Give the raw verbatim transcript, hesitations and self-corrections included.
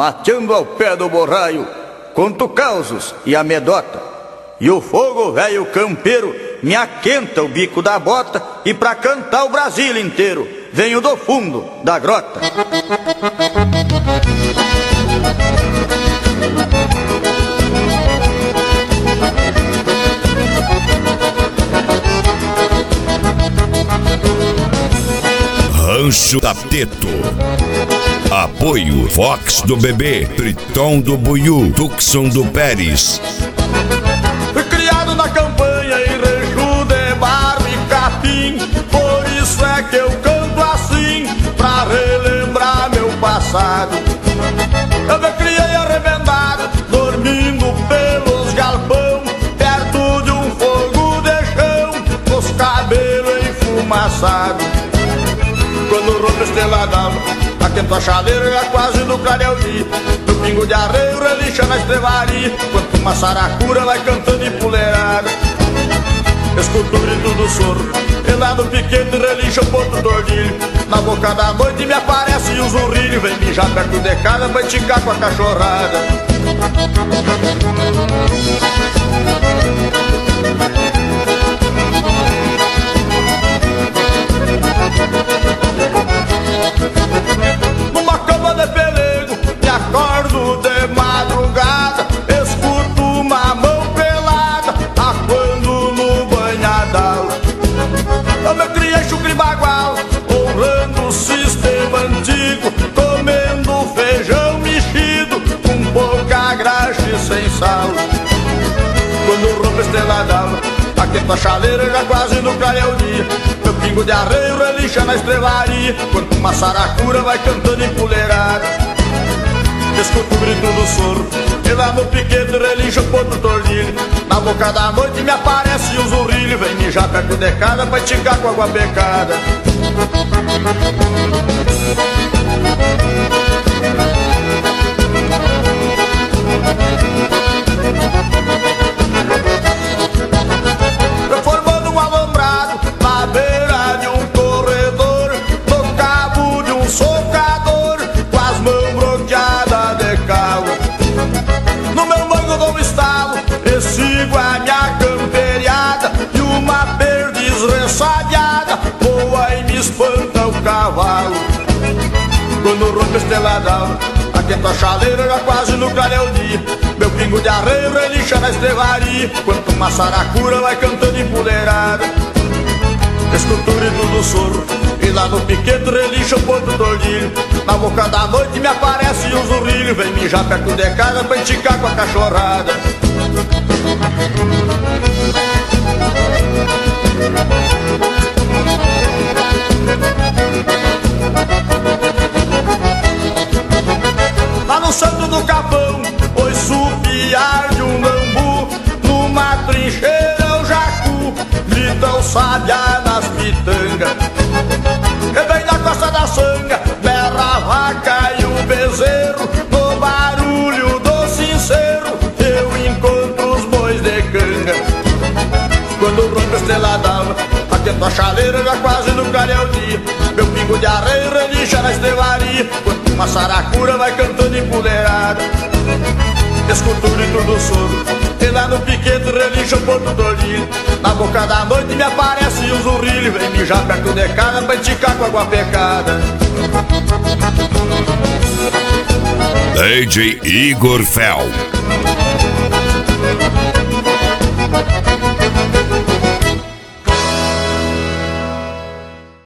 mateando ao pé do borraio, conto causos e amedota. E o fogo velho campeiro me aquenta o bico da bota, e pra cantar o Brasil inteiro venho do fundo da grota. Rancho Tapeto. Apoio Fox do Bebê, Triton do Buiú, Tucson do Pérez. Fui criado na campanha em rancho de barro e capim, por isso é que eu canto assim, pra relembrar meu passado. Eu me criei arrebentado, dormindo pelos galpão, perto de um fogo de chão, com os cabelos enfumaçados. Quando rompe a estrela d'alva, aquento a chaleira já quase no clareio dia. No pingo de arreio relincha na estrevaria, quanto uma saracura vai cantando empoleirada. Escuto o grito do soro, e lá no piquete relincha o ponto do ordilho. Na boca da noite me aparece o zurrilho, vem mijar perto de casa pra esticar com a cachorrada. Numa cama de pelego, me acordo de madrugada, escuto uma mão pelada, aquando no banhadal. Eu me criei chucre bagual, honrando o sistema antigo, comendo feijão mexido, com pouca graxa e sem sal. Quando rompe a estrela d'alva, aquento a chaleira já quase no clareio dia. Meu pingo de arreio relincha na estrevaria, quanto uma saracura vai cantando empoleirada. Escuto o grito do soro, e lá no piquete relincha o ponto do ordilho. Na boca da noite me aparece o zurrilho, vem mijar perto de casa pra esticar com água pecada. Formando um alambrado na beira de um corredor, no cabo de um socador, com as mãos bloqueadas de calo. No meu mango dou um estalo e sigo a minha camperiada, e uma perdiz ressabiada voa e me espanta o cavalo. Quando rompe a estrela d'alva, aquento a chaleira já quase no clareio dia. Meu pingo de arreio relincha na estrevaria, quanto uma saracura vai cantando empoleirada. Escuto o grito do soro, e lá no piquete relincha o ponto do ordilho. Na boca da noite me aparece o zurrilho, vem mijar perto de casa pra esticar com a cachorrada. Lá no santo do capão, ouço o piar de um lambu, numa trincheira o jacu grita o sabiá nas pitangas. E bem na costa da sanga berra a vaca e o bezerro, no barulho do sincero eu encontro os bois de canga. Quando rompe a estrela d'alva, aquento a chaleira já quase no clareio dia. Meu pingo de arreio relincha na estrevaria, quanto uma saracura vai cantando empoleirada. Escuto o grito do soro, e lá no piquete relincha o ponto do ordilho. Na boca da noite me aparece o zurrilho, vem mijar perto de casa pra esticar com água pecada. D J Igor Fel.